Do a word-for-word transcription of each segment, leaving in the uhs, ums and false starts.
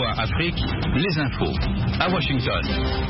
V O A Afrique, les infos à Washington.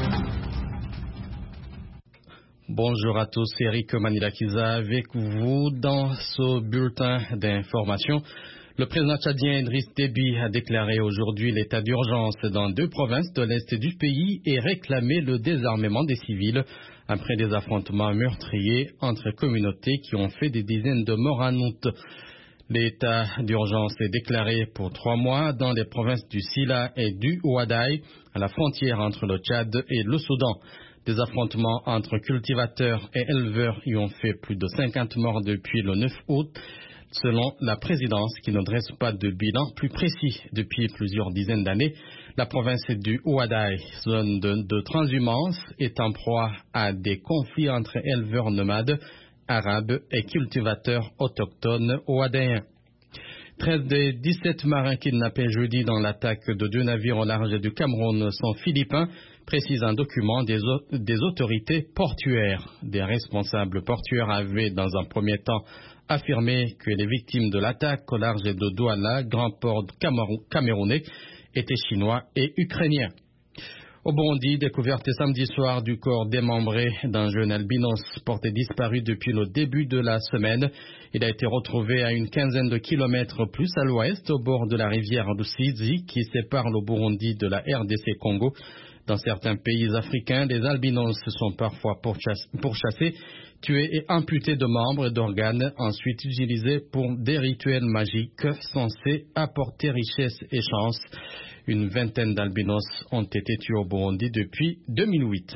Bonjour à tous, Eric Manilakiza avec vous dans ce bulletin d'information. Le président tchadien Idriss Déby a déclaré aujourd'hui l'état d'urgence dans deux provinces de l'est du pays et réclamé le désarmement des civils après des affrontements meurtriers entre communautés qui ont fait des dizaines de morts en août. L'état d'urgence est déclaré pour trois mois dans les provinces du Sila et du Ouaddaï, à la frontière entre le Tchad et le Soudan. Des affrontements entre cultivateurs et éleveurs y ont fait plus de cinquante morts depuis le neuf août, selon la présidence qui ne dresse pas de bilan plus précis. Depuis plusieurs dizaines d'années, la province du Ouaddaï, zone de, de transhumance, est en proie à des conflits entre éleveurs nomades arabes et cultivateurs autochtones ouaddaïens. treize des dix-sept marins kidnappés jeudi dans l'attaque de deux navires au large du Cameroun sont philippins, précise un document des, des autorités portuaires. Des responsables portuaires avaient dans un premier temps affirmé que les victimes de l'attaque au large de Douala, grand port camerounais, étaient chinois et ukrainiens. Au Burundi, découverte samedi soir du corps démembré d'un jeune albinos porté disparu depuis le début de la semaine. Il a été retrouvé à une quinzaine de kilomètres plus à l'ouest, au bord de la rivière Rusizi, qui sépare le Burundi de la R D C Congo. Dans certains pays africains, les albinos sont parfois pourchassés, tués et amputés de membres et d'organes, ensuite utilisés pour des rituels magiques censés apporter richesse et chance. Une vingtaine d'albinos ont été tués au Burundi depuis deux mille huit.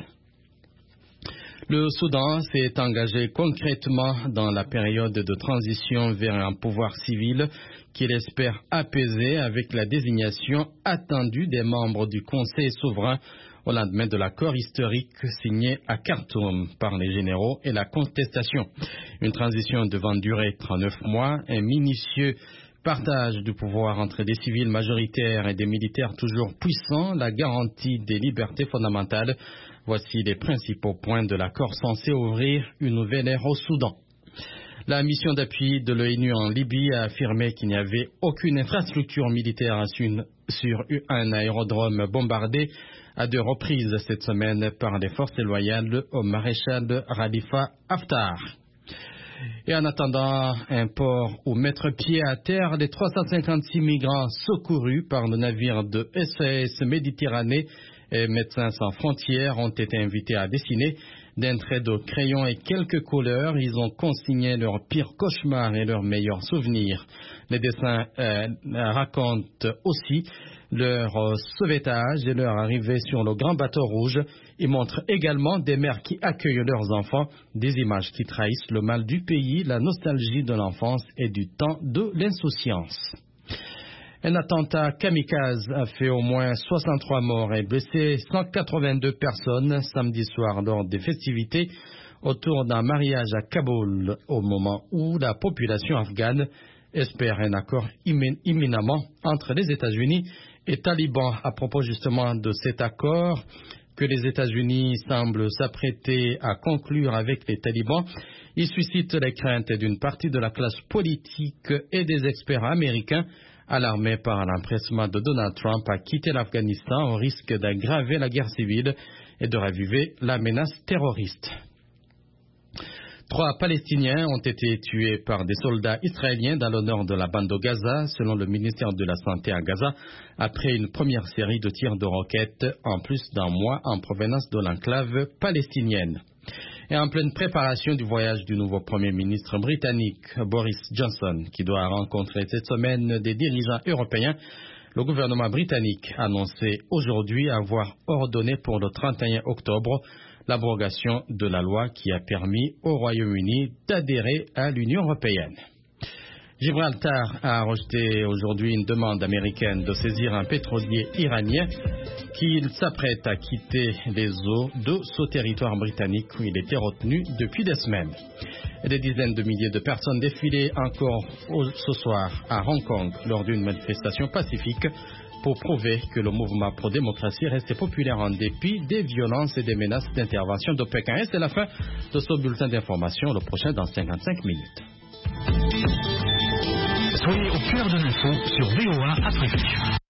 Le Soudan s'est engagé concrètement dans la période de transition vers un pouvoir civil qu'il espère apaiser avec la désignation attendue des membres du Conseil souverain au lendemain de l'accord historique signé à Khartoum par les généraux et la contestation. Une transition devant durer trente-neuf mois, un minutieux partage du pouvoir entre des civils majoritaires et des militaires toujours puissants, la garantie des libertés fondamentales. Voici les principaux points de l'accord censé ouvrir une nouvelle ère au Soudan. La mission d'appui de l'ONU en Libye a affirmé qu'il n'y avait aucune infrastructure militaire sur un aérodrome bombardé à deux reprises cette semaine par les forces loyales au maréchal Khalifa Haftar. Et en attendant un port où mettre pied à terre, les trois cent cinquante-six migrants secourus par le navire de S O S Méditerranée et Médecins sans frontières ont été invités à dessiner d'un trait de crayon et quelques couleurs. Ils ont consigné leurs pires cauchemars et leurs meilleurs souvenirs. Les dessins euh, racontent aussi leur sauvetage et leur arrivée sur le grand bateau rouge. Ils montrent également des mères qui accueillent leurs enfants, des images qui trahissent le mal du pays, la nostalgie de l'enfance et du temps de l'insouciance. Un attentat kamikaze a fait au moins soixante-trois morts et blessé cent quatre-vingt-deux personnes samedi soir lors des festivités autour d'un mariage à Kaboul, au moment où la population afghane espère un accord imminemment entre les États-Unis et talibans. À propos justement de cet accord que les États-Unis semblent s'apprêter à conclure avec les talibans, il suscite les craintes d'une partie de la classe politique et des experts américains alarmés par l'empressement de Donald Trump à quitter l'Afghanistan au risque d'aggraver la guerre civile et de raviver la menace terroriste. Trois Palestiniens ont été tués par des soldats israéliens dans le nord de la bande de Gaza, selon le ministère de la Santé à Gaza, après une première série de tirs de roquettes en plus d'un mois en provenance de l'enclave palestinienne. Et en pleine préparation du voyage du nouveau Premier ministre britannique, Boris Johnson, qui doit rencontrer cette semaine des dirigeants européens, le gouvernement britannique a annoncé aujourd'hui avoir ordonné pour le trente et un octobre l'abrogation de la loi qui a permis au Royaume-Uni d'adhérer à l'Union européenne. Gibraltar a rejeté aujourd'hui une demande américaine de saisir un pétrolier iranien qui s'apprête à quitter les eaux de ce territoire britannique où il était retenu depuis des semaines. Et des dizaines de milliers de personnes défilaient encore ce soir à Hong Kong lors d'une manifestation pacifique pour prouver que le mouvement pro-démocratie restait populaire en dépit des violences et des menaces d'intervention de Pékin. Et c'est la fin de ce bulletin d'information, le prochain dans cinquante-cinq minutes. Soyez au cœur de l'info sur V O A Afrique.